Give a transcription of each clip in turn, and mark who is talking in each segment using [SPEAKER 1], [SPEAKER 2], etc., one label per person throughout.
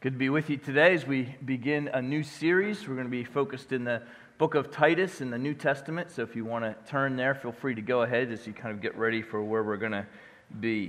[SPEAKER 1] Good to be with you today as we begin a new series. We're going to be focused in the book of Titus in the New Testament. So if you want to turn there, feel free to go ahead as you kind of get ready for where we're going to be.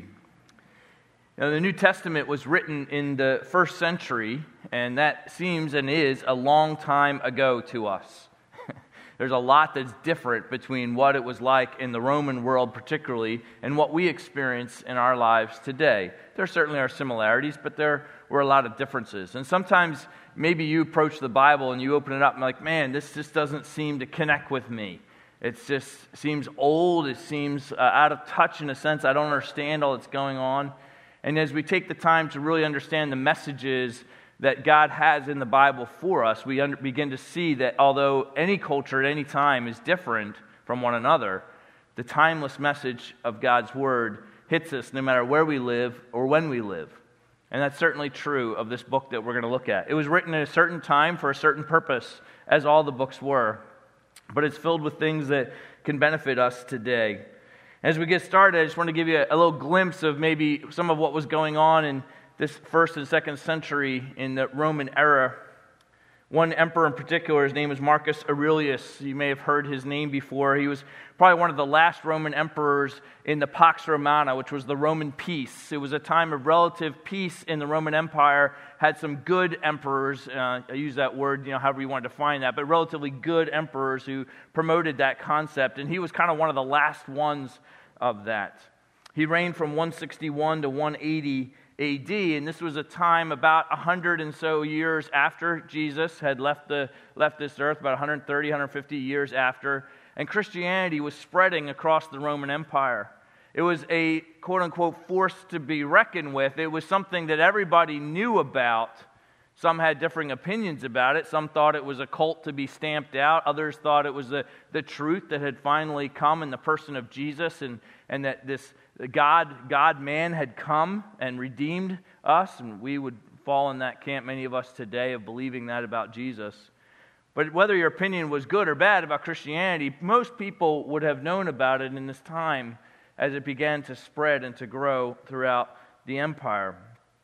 [SPEAKER 1] Now, the New Testament was written in the first century, and that seems and is a long time ago to us. There's a lot that's different between what it was like in the Roman world particularly and what we experience in our lives today. There certainly are similarities, but there were a lot of differences. And sometimes maybe you approach the Bible and you open it up and like, man, this just doesn't seem to connect with me. It just seems old. It seems out of touch in a sense. I don't understand all that's going on. And as we take the time to really understand the messages that God has in the Bible for us, we begin to see that although any culture at any time is different from one another, the timeless message of God's Word hits us no matter where we live or when we live. And that's certainly true of this book that we're going to look at. It was written at a certain time for a certain purpose, as all the books were, but it's filled with things that can benefit us today. As we get started, I just want to give you a little glimpse of maybe some of what was going on in this first and second century in the Roman era. One emperor in particular, his name is Marcus Aurelius. You may have heard his name before. He was probably one of the last Roman emperors in the Pax Romana, which was the Roman peace. It was a time of relative peace in the Roman Empire. Had some good emperors, I use that word, however you want to define that, but relatively good emperors who promoted that concept. And he was kind of one of the last ones of that. He reigned from 161 to 180 AD, and this was a time about 100 and so years after Jesus had left this earth, about 130, 150 years after, and Christianity was spreading across the Roman Empire. It was a quote-unquote force to be reckoned with. It was something that everybody knew about. Some had differing opinions about it. Some thought it was a cult to be stamped out. Others thought it was the truth that had finally come in the person of Jesus, and that this God-man had come and redeemed us, and we would fall in that camp, many of us today, of believing that about Jesus. But whether your opinion was good or bad about Christianity, most people would have known about it in this time as it began to spread and to grow throughout the empire.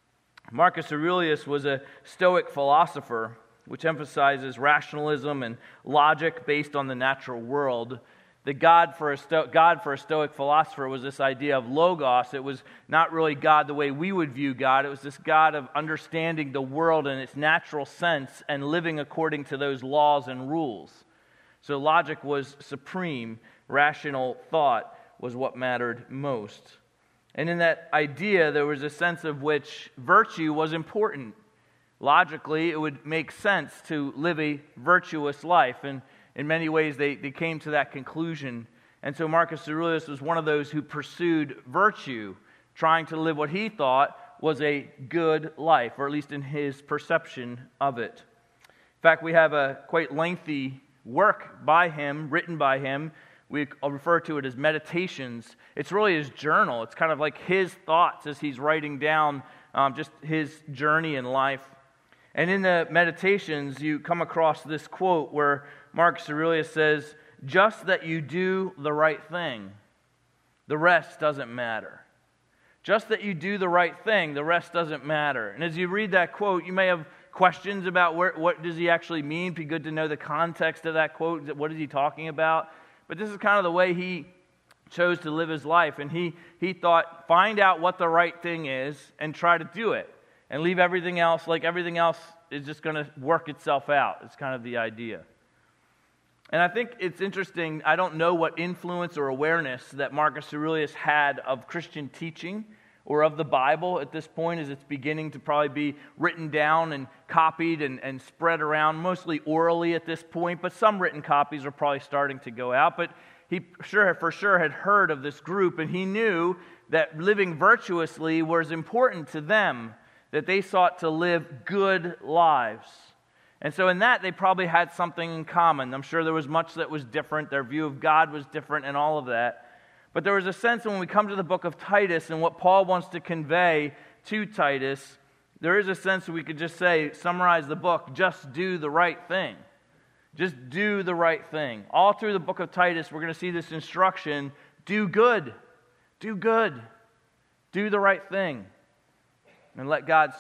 [SPEAKER 1] Marcus Aurelius was a Stoic philosopher, which emphasizes rationalism and logic based on the natural world. The God for a Stoic philosopher was this idea of logos. It was not really God the way we would view God. It was this God of understanding the world in its natural sense and living according to those laws and rules. So logic was supreme. Rational thought was what mattered most. And in that idea, there was a sense of which virtue was important. Logically, it would make sense to live a virtuous life, and in many ways, they came to that conclusion. And so Marcus Aurelius was one of those who pursued virtue, trying to live what he thought was a good life, or at least in his perception of it. In fact, we have a quite lengthy work by him, written by him. We refer to it as Meditations. It's really his journal. It's kind of like his thoughts as he's writing down just his journey in life. And in the Meditations, you come across this quote where Marcus Aurelius says, "Just that you do the right thing. The rest doesn't matter." Just that you do the right thing, the rest doesn't matter. And as you read that quote, you may have questions about what does he actually mean. It'd be good to know the context of that quote. What is he talking about? But this is kind of the way he chose to live his life. And he thought, find out what the right thing is and try to do it. And leave everything else, like everything else is just going to work itself out. It's kind of the idea. And I think it's interesting, I don't know what influence or awareness that Marcus Aurelius had of Christian teaching or of the Bible at this point, as it's beginning to probably be written down and copied and spread around, mostly orally at this point, but some written copies are probably starting to go out. But he for sure had heard of this group, and he knew that living virtuously was important to them, that they sought to live good lives. And so in that, they probably had something in common. I'm sure there was much that was different. Their view of God was different and all of that. But there was a sense when we come to the book of Titus and what Paul wants to convey to Titus, there is a sense that we could just say, summarize the book, just do the right thing. Just do the right thing. All through the book of Titus, we're going to see this instruction, do good. Do good. Do the right thing. And let God sort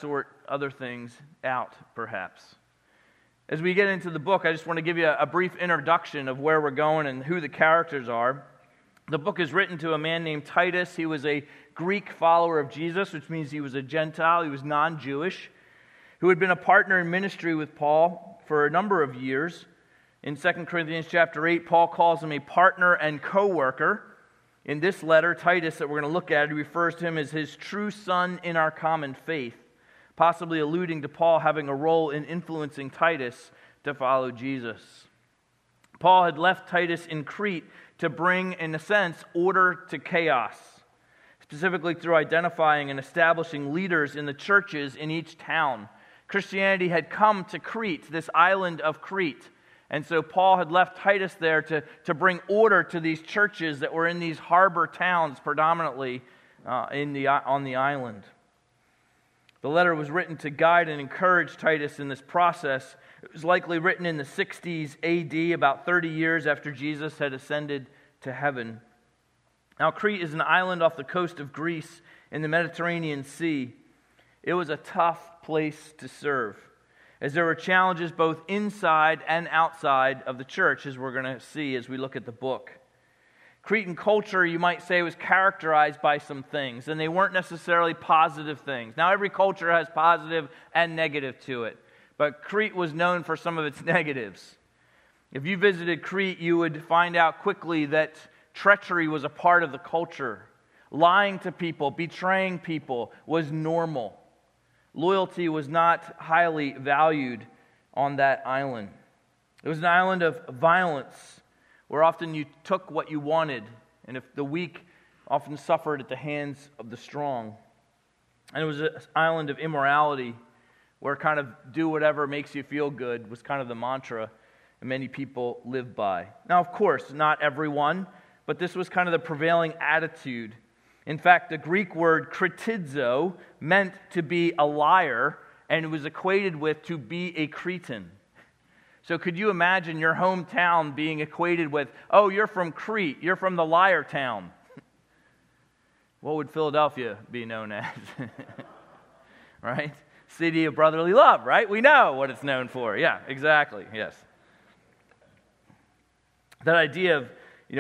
[SPEAKER 1] other things out, perhaps. As we get into the book, I just want to give you a brief introduction of where we're going and who the characters are. The book is written to a man named Titus. He was a Greek follower of Jesus, which means he was a Gentile. He was non-Jewish, who had been a partner in ministry with Paul for a number of years. In 2 Corinthians chapter 8, Paul calls him a partner and co-worker. In this letter, Titus, that we're going to look at, he refers to him as his true son in our common faith, possibly alluding to Paul having a role in influencing Titus to follow Jesus. Paul had left Titus in Crete to bring, in a sense, order to chaos, specifically through identifying and establishing leaders in the churches in each town. Christianity had come to Crete, this island of Crete, and so Paul had left Titus there to bring order to these churches that were in these harbor towns predominantly on the island. The letter was written to guide and encourage Titus in this process. It was likely written in the 60s AD, about 30 years after Jesus had ascended to heaven. Now, Crete is an island off the coast of Greece in the Mediterranean Sea. It was a tough place to serve, as there were challenges both inside and outside of the church, as we're going to see as we look at the book. Cretan culture, you might say, was characterized by some things, and they weren't necessarily positive things. Now, every culture has positive and negative to it, but Crete was known for some of its negatives. If you visited Crete, you would find out quickly that treachery was a part of the culture. Lying to people, betraying people was normal. Loyalty was not highly valued on that island. It was an island of violence, where often you took what you wanted, and if the weak often suffered at the hands of the strong. And it was an island of immorality, where kind of do whatever makes you feel good was kind of the mantra that many people live by. Now, of course, not everyone, but this was kind of the prevailing attitude. In fact, the Greek word kritizo meant to be a liar, and it was equated with to be a Cretan. So could you imagine your hometown being equated with, oh, you're from Crete, you're from the liar town? What would Philadelphia be known as? Right? City of brotherly love, right? We know what it's known for. Yeah, exactly, yes. That idea of,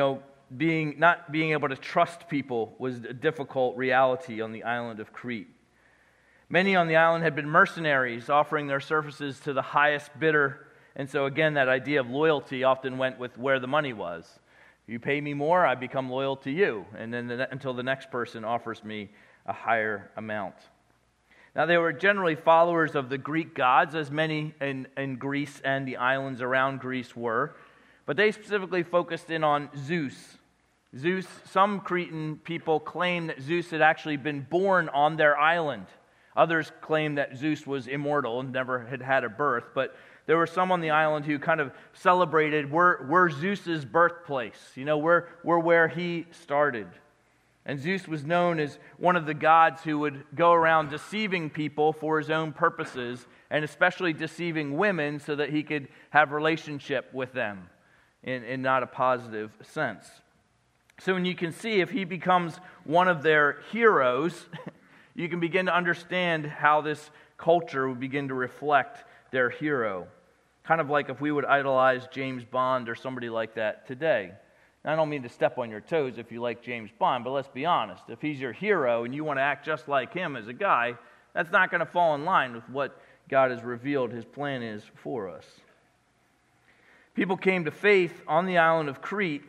[SPEAKER 1] not being able to trust people was a difficult reality on the island of Crete. Many on the island had been mercenaries, offering their services to the highest bidder. And so again, that idea of loyalty often went with where the money was. If you pay me more, I become loyal to you, and then until the next person offers me a higher amount. Now, they were generally followers of the Greek gods, as many in Greece and the islands around Greece were, but they specifically focused in on Zeus. Zeus, some Cretan people claim that Zeus had actually been born on their island. Others claim that Zeus was immortal and never had a birth, but there were some on the island who kind of celebrated we're Zeus's birthplace. We're where he started. And Zeus was known as one of the gods who would go around deceiving people for his own purposes, and especially deceiving women so that he could have relationship with them in not a positive sense. So when you can see if he becomes one of their heroes, you can begin to understand how this culture would begin to reflect their hero. Kind of like if we would idolize James Bond or somebody like that today. Now, I don't mean to step on your toes if you like James Bond, but let's be honest. If he's your hero and you want to act just like him as a guy, that's not going to fall in line with what God has revealed his plan is for us. People came to faith on the island of Crete,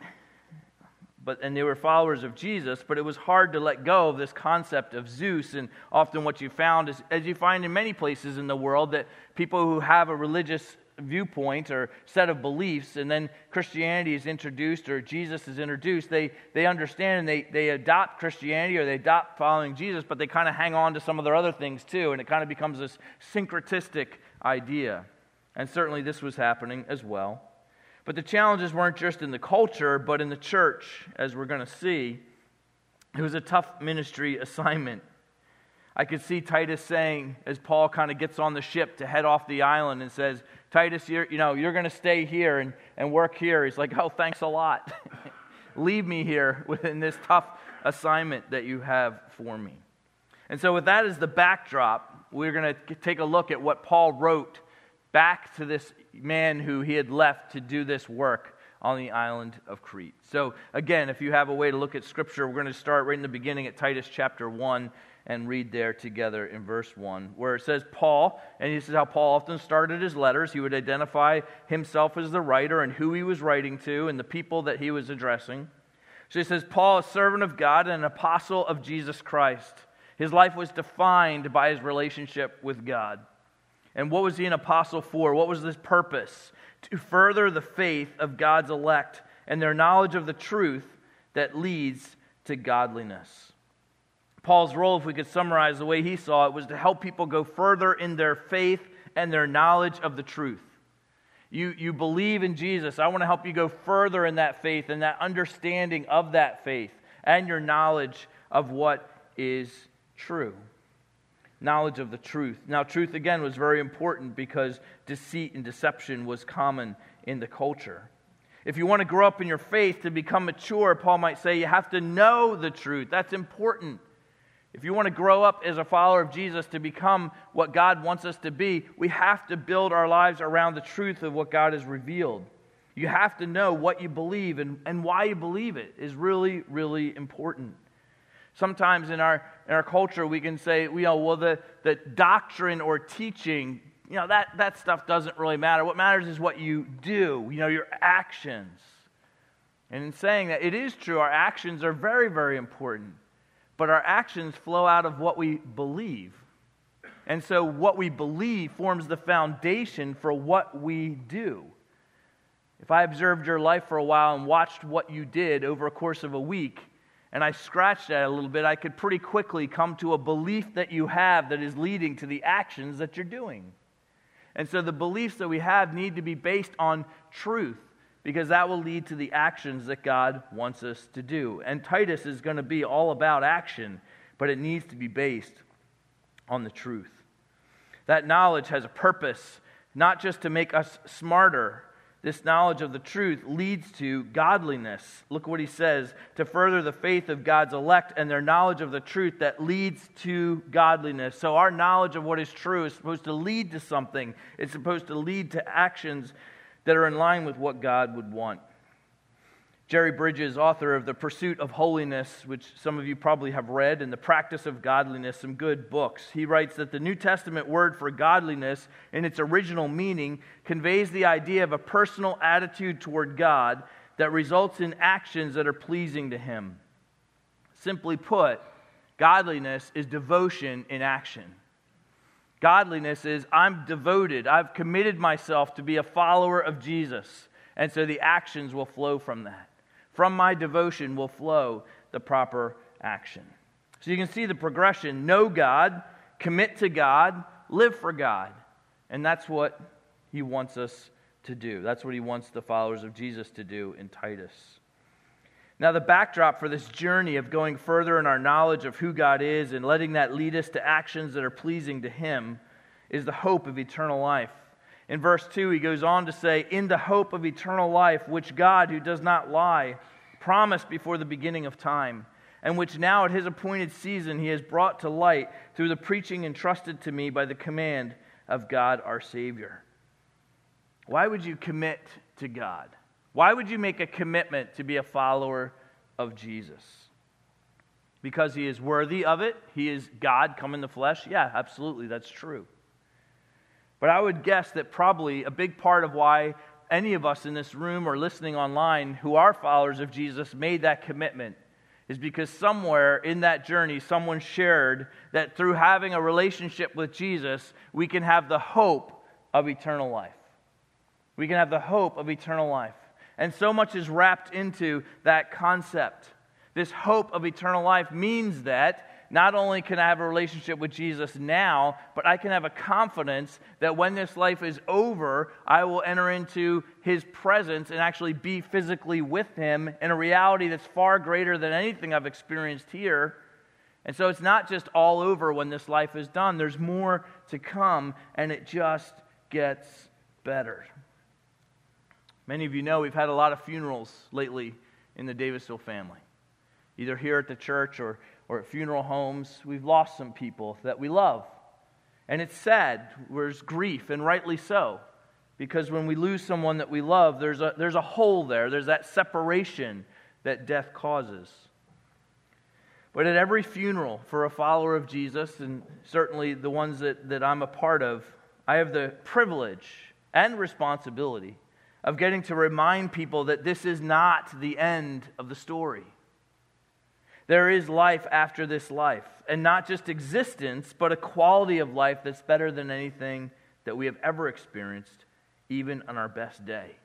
[SPEAKER 1] and they were followers of Jesus, but it was hard to let go of this concept of Zeus. And often what you found is, as you find in many places in the world, that people who have a religious viewpoint or set of beliefs, and then Christianity is introduced or Jesus is introduced, they understand and they adopt Christianity or they adopt following Jesus, but they kind of hang on to some of their other things too, and it kind of becomes this syncretistic idea. And certainly this was happening as well. But the challenges weren't just in the culture, but in the church, as we're going to see. It was a tough ministry assignment. I could see Titus saying, as Paul kind of gets on the ship to head off the island and says, Titus, you're going to stay here and work here. He's like, oh, thanks a lot. Leave me here within this tough assignment that you have for me. And so with that as the backdrop, we're going to take a look at what Paul wrote back to this man who he had left to do this work on the island of Crete. So again, if you have a way to look at Scripture, we're going to start right in the beginning at Titus chapter 1 and read there together in verse 1, where it says Paul, and this is how Paul often started his letters. He would identify himself as the writer and who he was writing to and the people that he was addressing. So he says, Paul, a servant of God and an apostle of Jesus Christ. His life was defined by his relationship with God. And what was he an apostle for? What was his purpose? To further the faith of God's elect and their knowledge of the truth that leads to godliness. Paul's role, if we could summarize the way he saw it, was to help people go further in their faith and their knowledge of the truth. You believe in Jesus. I want to help you go further in that faith and that understanding of that faith and your knowledge of what is true. Knowledge of the truth. Now, truth, again, was very important because deceit and deception was common in the culture. If you want to grow up in your faith to become mature, Paul might say, you have to know the truth. That's important. If you want to grow up as a follower of Jesus to become what God wants us to be, we have to build our lives around the truth of what God has revealed. You have to know what you believe and why you believe it is really, really important. Sometimes in our culture we can say, the doctrine or teaching, that stuff doesn't really matter. What matters is what you do, your actions. And in saying that, it is true, our actions are very, very important. But our actions flow out of what we believe. And so what we believe forms the foundation for what we do. If I observed your life for a while and watched what you did over a course of a week, and I scratched at it a little bit, I could pretty quickly come to a belief that you have that is leading to the actions that you're doing. And so the beliefs that we have need to be based on truth, because that will lead to the actions that God wants us to do. And Titus is going to be all about action, but it needs to be based on the truth. That knowledge has a purpose, not just to make us smarter. This knowledge of the truth leads to godliness. Look what he says, to further the faith of God's elect and their knowledge of the truth that leads to godliness. So our knowledge of what is true is supposed to lead to something. It's supposed to lead to actions that are in line with what God would want. Jerry Bridges, author of The Pursuit of Holiness, which some of you probably have read, and The Practice of Godliness, some good books. He writes that the New Testament word for godliness, in its original meaning, conveys the idea of a personal attitude toward God that results in actions that are pleasing to Him. Simply put, godliness is devotion in action. Godliness is, I'm devoted, I've committed myself to be a follower of Jesus. And so the actions will flow from that. From my devotion will flow the proper action. So you can see the progression. Know God, commit to God, live for God. And that's what He wants us to do. That's what He wants the followers of Jesus to do in Titus. Now, the backdrop for this journey of going further in our knowledge of who God is and letting that lead us to actions that are pleasing to Him is the hope of eternal life. In verse 2, he goes on to say, in the hope of eternal life, which God, who does not lie, promised before the beginning of time, and which now at His appointed season He has brought to light through the preaching entrusted to me by the command of God our Savior. Why would you commit to God? Why would you make a commitment to be a follower of Jesus? Because He is worthy of it? He is God come in the flesh? Yeah, absolutely, that's true. But I would guess that probably a big part of why any of us in this room or listening online who are followers of Jesus made that commitment is because somewhere in that journey someone shared that through having a relationship with Jesus, we can have the hope of eternal life. We can have the hope of eternal life. And so much is wrapped into that concept. This hope of eternal life means that not only can I have a relationship with Jesus now, but I can have a confidence that when this life is over, I will enter into His presence and actually be physically with Him in a reality that's far greater than anything I've experienced here. And so it's not just all over when this life is done. There's more to come, and it just gets better. Many of you know we've had a lot of funerals lately in the Davisville family, either here at the church or or at funeral homes, we've lost some people that we love. And it's sad. There's grief, and rightly so. Because when we lose someone that we love, there's a hole there. There's that separation that death causes. But at every funeral for a follower of Jesus, and certainly the ones that I'm a part of, I have the privilege and responsibility of getting to remind people that this is not the end of the story. There is life after this life, and not just existence, but a quality of life that's better than anything that we have ever experienced, even on our best day.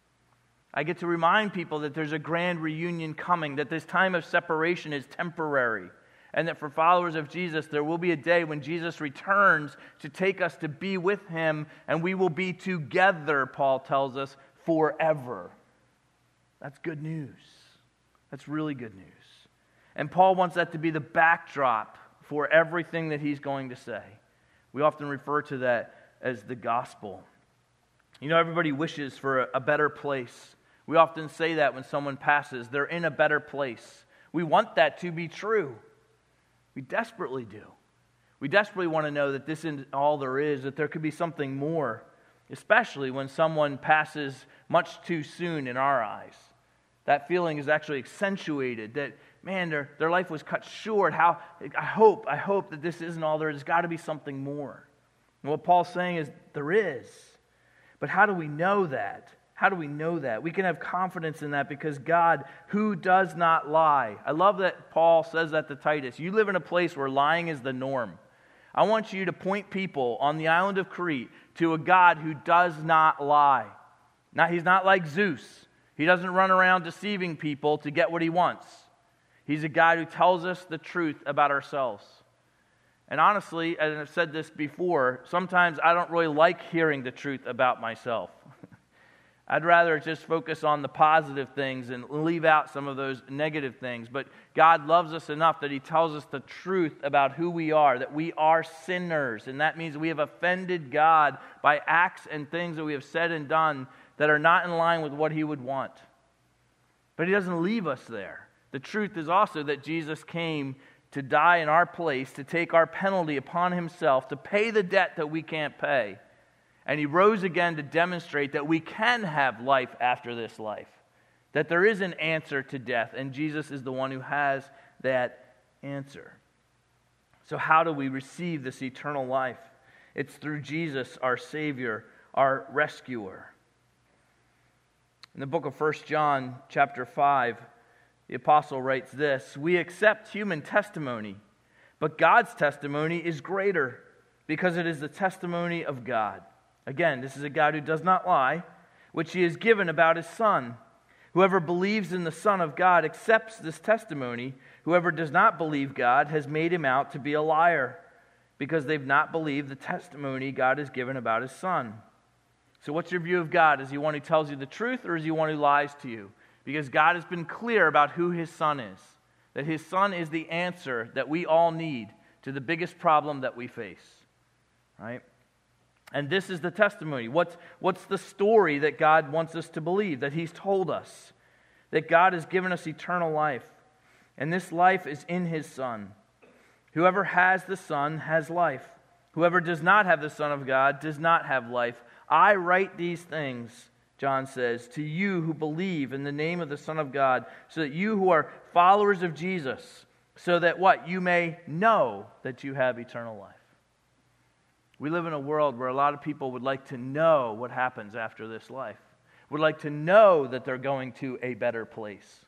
[SPEAKER 1] I get to remind people that there's a grand reunion coming, that this time of separation is temporary, and that for followers of Jesus, there will be a day when Jesus returns to take us to be with Him, and we will be together, Paul tells us, forever. That's good news. That's really good news. And Paul wants that to be the backdrop for everything that he's going to say. We often refer to that as the gospel. You know, everybody wishes for a better place. We often say that when someone passes, they're in a better place. We want that to be true. We desperately do. We desperately want to know that this isn't all there is, that there could be something more, especially when someone passes much too soon in our eyes. That feeling is actually accentuated, that, man, their life was cut short. I hope that this isn't all there is. There's got to be something more. And what Paul's saying is there is. But how do we know that? How do we know that? We can have confidence in that because God, who does not lie. I love that Paul says that to Titus. You live in a place where lying is the norm. I want you to point people on the island of Crete to a God who does not lie. Now, He's not like Zeus. He doesn't run around deceiving people to get what he wants. He's a God who tells us the truth about ourselves. And honestly, as I've said this before, sometimes I don't really like hearing the truth about myself. I'd rather just focus on the positive things and leave out some of those negative things. But God loves us enough that He tells us the truth about who we are, that we are sinners. And that means we have offended God by acts and things that we have said and done that are not in line with what He would want. But He doesn't leave us there. The truth is also that Jesus came to die in our place, to take our penalty upon Himself, to pay the debt that we can't pay. And He rose again to demonstrate that we can have life after this life, that there is an answer to death, and Jesus is the one who has that answer. So how do we receive this eternal life? It's through Jesus, our Savior, our rescuer. In the book of 1 John, chapter 5, the apostle writes this: "We accept human testimony, but God's testimony is greater, because it is the testimony of God." Again, this is a God who does not lie, which He has given about His Son. Whoever believes in the Son of God accepts this testimony. Whoever does not believe God has made Him out to be a liar, because they've not believed the testimony God has given about His Son. So what's your view of God? Is He one who tells you the truth, or is He one who lies to you? Because God has been clear about who His Son is, that His Son is the answer that we all need to the biggest problem that we face, right? And this is the testimony. What's the story that God wants us to believe, that He's told us? That God has given us eternal life, and this life is in His Son. Whoever has the Son has life. Whoever does not have the Son of God does not have life. I write these things, John says, to you who believe in the name of the Son of God, so that you who are followers of Jesus, so that what? You may know that you have eternal life. We live in a world where a lot of people would like to know what happens after this life, would like to know that they're going to a better place.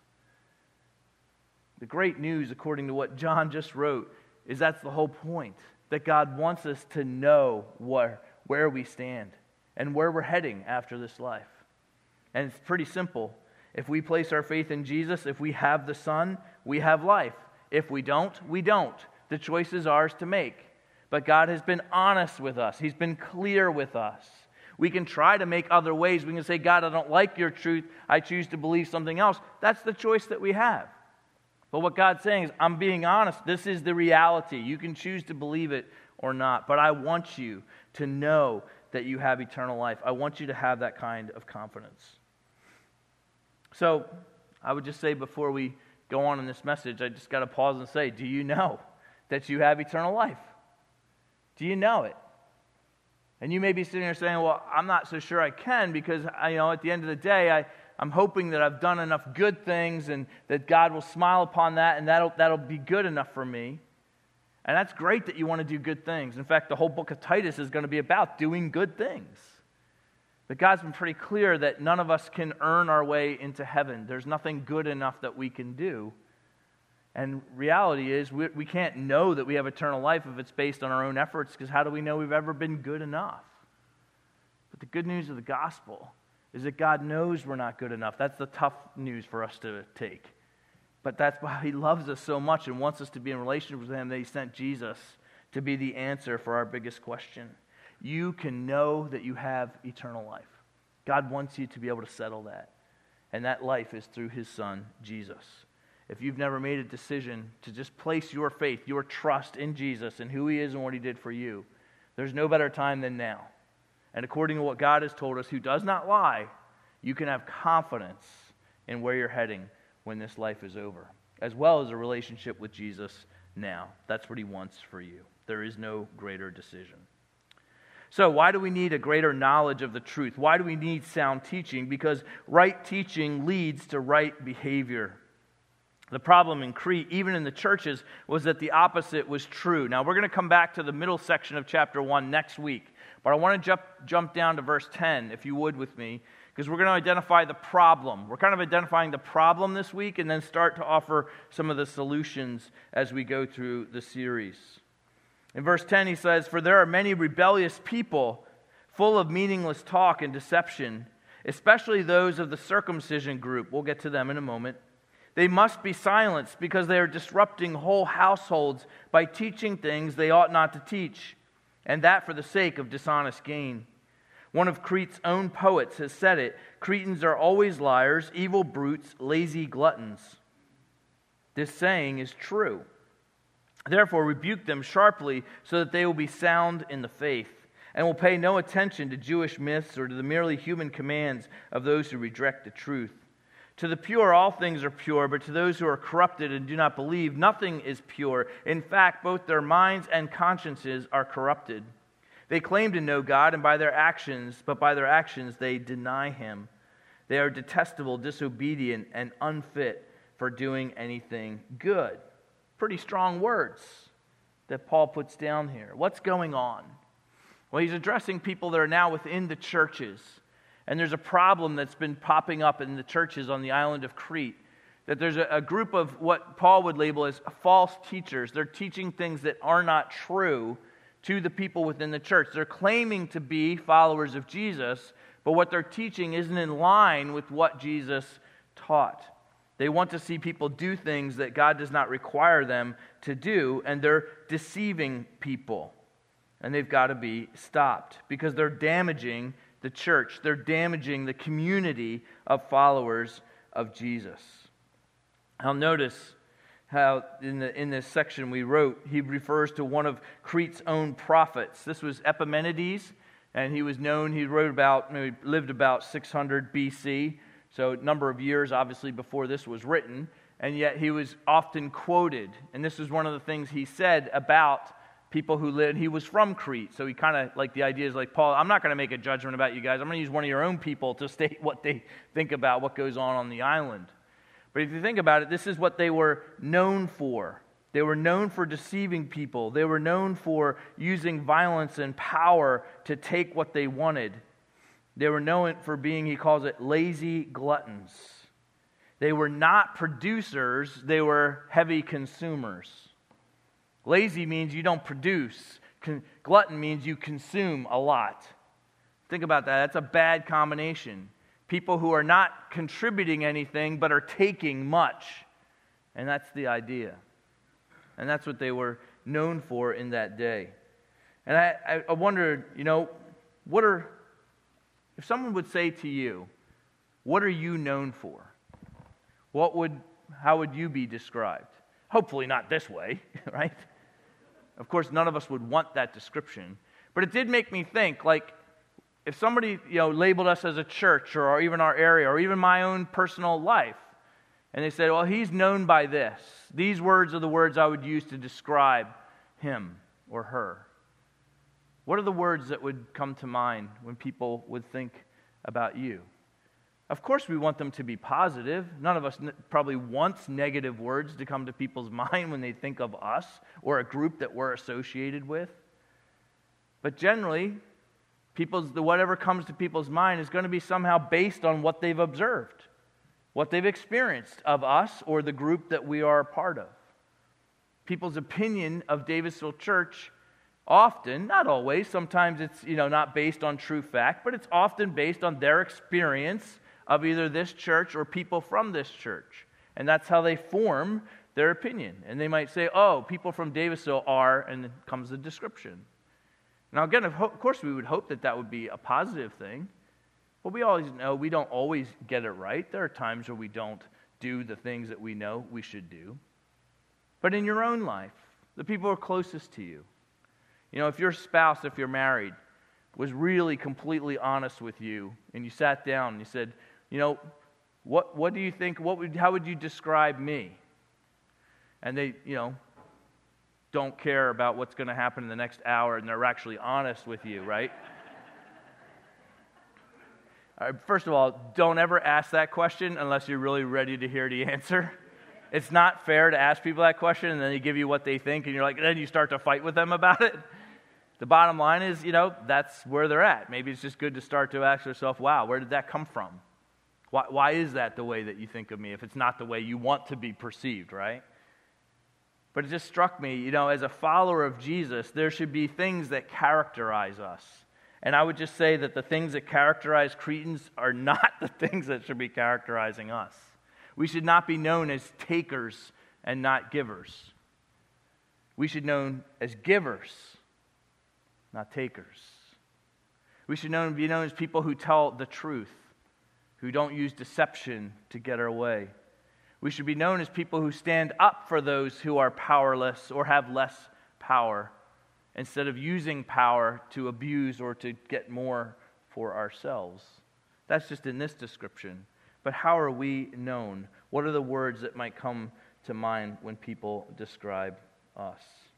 [SPEAKER 1] The great news, according to what John just wrote, is that's the whole point, that God wants us to know where we stand and where we're heading after this life. And it's pretty simple. If we place our faith in Jesus, if we have the Son, we have life. If we don't, we don't. The choice is ours to make. But God has been honest with us. He's been clear with us. We can try to make other ways. We can say, God, I don't like your truth. I choose to believe something else. That's the choice that we have. But what God's saying is, I'm being honest. This is the reality. You can choose to believe it or not. But I want you to know that you have eternal life. I want you to have that kind of confidence. So I would just say before we go on in this message, I just got to pause and say, do you know that you have eternal life? Do you know it? And you may be sitting there saying, well, I'm not so sure I can because, at the end of the day, I'm hoping that I've done enough good things and that God will smile upon that and that'll be good enough for me. And that's great that you want to do good things. In fact, the whole book of Titus is going to be about doing good things. But God's been pretty clear that none of us can earn our way into heaven. There's nothing good enough that we can do. And reality is we can't know that we have eternal life if it's based on our own efforts, because how do we know we've ever been good enough? But the good news of the gospel is that God knows we're not good enough. That's the tough news for us to take. But that's why He loves us so much and wants us to be in relationship with Him that He sent Jesus to be the answer for our biggest question. You can know that you have eternal life. God wants you to be able to settle that. And that life is through His Son, Jesus. If you've never made a decision to just place your faith, your trust in Jesus and who He is and what He did for you, there's no better time than now. And according to what God has told us, who does not lie, you can have confidence in where you're heading when this life is over, as well as a relationship with Jesus now. That's what He wants for you. There is no greater decision. So why do we need a greater knowledge of the truth? Why do we need sound teaching? Because right teaching leads to right behavior. The problem in Crete, even in the churches, was that the opposite was true. Now, we're going to come back to the middle section of chapter 1 next week. But I want to jump down to verse 10, if you would with me, because we're going to identify the problem. We're kind of identifying the problem this week and then start to offer some of the solutions as we go through the series. In verse 10, he says, "For there are many rebellious people, full of meaningless talk and deception, especially those of the circumcision group." We'll get to them in a moment. "They must be silenced because they are disrupting whole households by teaching things they ought not to teach, and that for the sake of dishonest gain. One of Crete's own poets has said it, 'Cretans are always liars, evil brutes, lazy gluttons.' This saying is true. Therefore rebuke them sharply so that they will be sound in the faith, and will pay no attention to Jewish myths or to the merely human commands of those who reject the truth. To the pure, all things are pure, but to those who are corrupted and do not believe, nothing is pure. In fact, both their minds and consciences are corrupted. They claim to know God, but by their actions they deny Him. They are detestable, disobedient, and unfit for doing anything good." Pretty strong words that Paul puts down here. What's going on? Well, he's addressing people that are now within the churches. And there's a problem that's been popping up in the churches on the island of Crete, that there's a group of what Paul would label as false teachers. They're teaching things that are not true to the people within the church. They're claiming to be followers of Jesus, but what they're teaching isn't in line with what Jesus taught. They want to see people do things that God does not require them to do, and they're deceiving people. And they've got to be stopped because they're damaging the church. They're damaging the community of followers of Jesus. I'll notice how in this section we wrote, he refers to one of Crete's own prophets. This was Epimenides, and he was known, he lived about 600 BC, so a number of years obviously before this was written, and yet he was often quoted. And this is one of the things he said about people who lived. He was from Crete, so he kind of, like, the idea is like, Paul, I'm not going to make a judgment about you guys. I'm going to use one of your own people to state what they think about what goes on the island. But if you think about it, this is what they were known for. They were known for deceiving people. They were known for using violence and power to take what they wanted. They were known for being, he calls it, lazy gluttons. They were not producers, they were heavy consumers. Lazy means you don't produce. Glutton means you consume a lot. Think about that. That's a bad combination. People who are not contributing anything but are taking much. And that's the idea. And that's what they were known for in that day. And I wondered, if someone would say to you, what are you known for? How would you be described? Hopefully not this way, right? Of course, none of us would want that description. But it did make me think, like, if somebody, labeled us as a church or even our area or even my own personal life, And they said, well, he's known by this. These words are the words I would use to describe him or her. What are the words that would come to mind when people would think about you? Of course, we want them to be positive. None of us probably wants negative words to come to people's mind when they think of us or a group that we're associated with. But generally, whatever comes to people's mind is going to be somehow based on what they've observed, what they've experienced of us or the group that we are a part of. People's opinion of Davisville Church often, not always, sometimes it's not based on true fact, but it's often based on their experience of either this church or people from this church. And that's how they form their opinion. And they might say, oh, people from Davisville are, and then comes the description. Now again, of course we would hope that would be a positive thing, but we always know we don't always get it right. There are times where we don't do the things that we know we should do. But in your own life, the people who are closest to you, if your spouse, if you're married, was really completely honest with you, and you sat down and you said, what do you think, how would you describe me? And they, don't care about what's going to happen in the next hour, and they're actually honest with you, right? First of all, don't ever ask that question unless you're really ready to hear the answer. It's not fair to ask people that question, and then they give you what they think, and then you start to fight with them about it. The bottom line is, that's where they're at. Maybe it's just good to start to ask yourself, wow, where did that come from? Why is that the way that you think of me if it's not the way you want to be perceived, right? But it just struck me, as a follower of Jesus, there should be things that characterize us. And I would just say that the things that characterize Cretans are not the things that should be characterizing us. We should not be known as takers and not givers. We should be known as givers, not takers. We should be known as people who tell the truth, who don't use deception to get our way. We should be known as people who stand up for those who are powerless or have less power, instead of using power to abuse or to get more for ourselves. That's just in this description. But how are we known? What are the words that might come to mind when people describe us?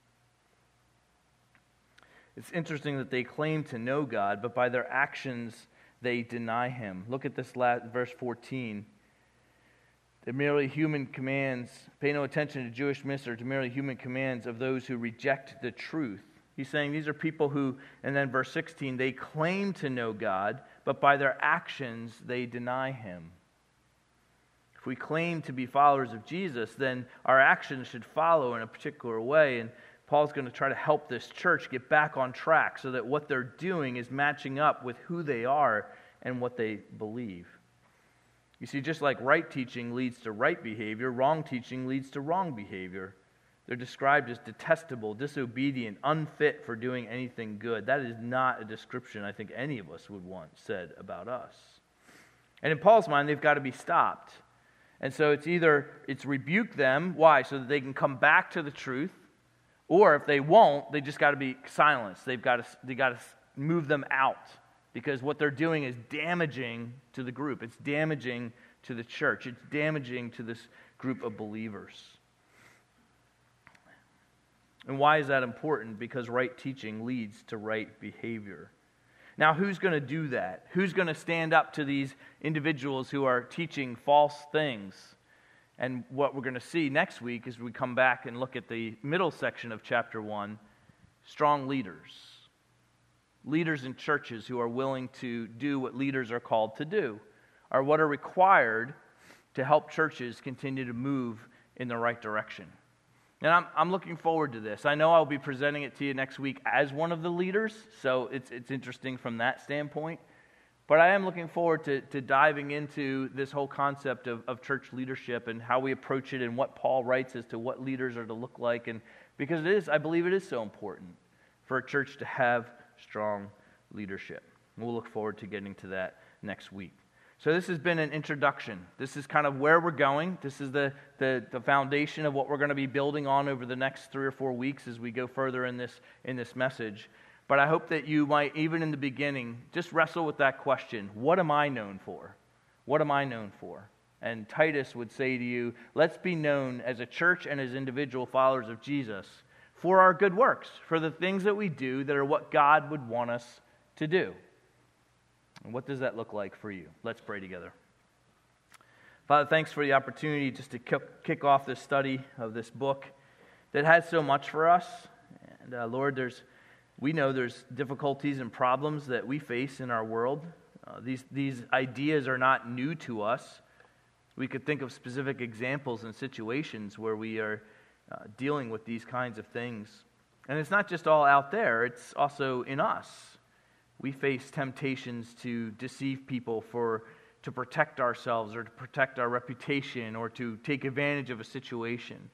[SPEAKER 1] It's interesting that they claim to know God, but by their actions they deny Him. Look at this last verse 14. They're merely human commands. Pay no attention to Jewish mystery, to merely human commands of those who reject the truth. He's saying these are people who, and then verse 16, they claim to know God, but by their actions they deny Him. If we claim to be followers of Jesus, then our actions should follow in a particular way. And Paul's going to try to help this church get back on track so that what they're doing is matching up with who they are and what they believe. You see, just like right teaching leads to right behavior, wrong teaching leads to wrong behavior. They're described as detestable, disobedient, unfit for doing anything good. That is not a description I think any of us would want said about us. And in Paul's mind, they've got to be stopped. And so it's rebuke them. Why? So that they can come back to the truth. Or if they won't, they just got to be silenced. They got to move them out. Because what they're doing is damaging to the group. It's damaging to the church. It's damaging to this group of believers. And why is that important? Because right teaching leads to right behavior. Now, who's going to do that? Who's going to stand up to these individuals who are teaching false things? And what we're going to see next week as we come back and look at the middle section of chapter 1, strong leaders. Leaders in churches who are willing to do what leaders are called to do, are what are required to help churches continue to move in the right direction. And I'm looking forward to this. I know I'll be presenting it to you next week as one of the leaders, so it's interesting from that standpoint. But I am looking forward to diving into this whole concept of church leadership and how we approach it and what Paul writes as to what leaders are to look like. And because I believe it is so important for a church to have strong leadership. We'll look forward to getting to that next week. So this has been an introduction. This is kind of where we're going. This is the foundation of what we're going to be building on over the next 3 or 4 weeks as we go further in this message. But I hope that you might, even in the beginning, just wrestle with that question. What am I known for? What am I known for? and Titus would say to you, let's be known as a church and as individual followers of Jesus for our good works, for the things that we do that are what God would want us to do. And what does that look like for you? Let's pray together. Father, thanks for the opportunity just to kick off this study of this book that has so much for us. And Lord, we know there's difficulties and problems that we face in our world. These ideas are not new to us. We could think of specific examples and situations where we are dealing with these kinds of things. And it's not just all out there, it's also in us. We face temptations to deceive people to protect ourselves or to protect our reputation or to take advantage of a situation.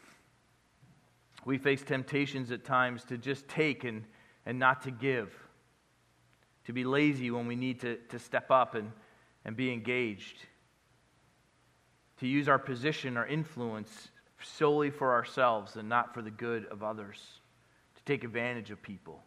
[SPEAKER 1] We face temptations at times to just take and not to give, to be lazy when we need to step up and be engaged, to use our position, our influence solely for ourselves and not for the good of others, to take advantage of people.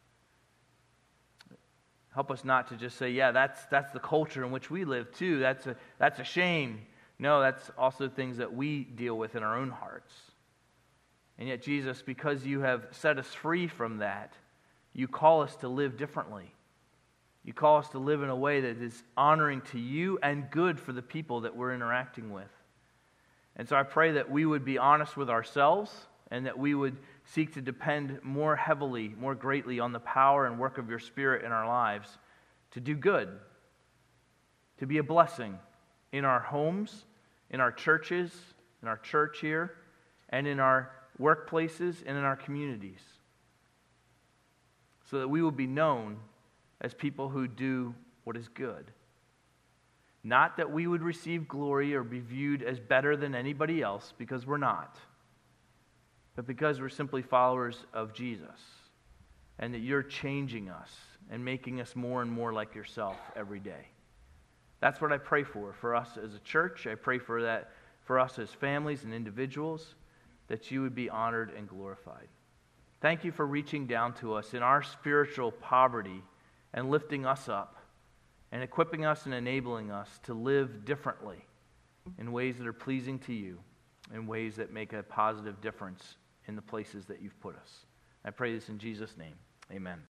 [SPEAKER 1] Help us not to just say, yeah, that's the culture in which we live too. That's a shame. No, that's also things that we deal with in our own hearts. And yet, Jesus, because you have set us free from that, you call us to live differently. You call us to live in a way that is honoring to you and good for the people that we're interacting with. And so I pray that we would be honest with ourselves and that we would seek to depend more heavily, more greatly on the power and work of your Spirit in our lives to do good, to be a blessing in our homes, in our churches, in our church here, and in our workplaces and in our communities, so that we will be known as people who do what is good. Not that we would receive glory or be viewed as better than anybody else, because we're not, but because we're simply followers of Jesus, and that you're changing us and making us more and more like yourself every day. That's what I pray for us as a church. I pray for that for us as families and individuals, that you would be honored and glorified. Thank you for reaching down to us in our spiritual poverty and lifting us up and equipping us and enabling us to live differently in ways that are pleasing to you, in ways that make a positive difference in the places that you've put us. I pray this in Jesus' name. Amen.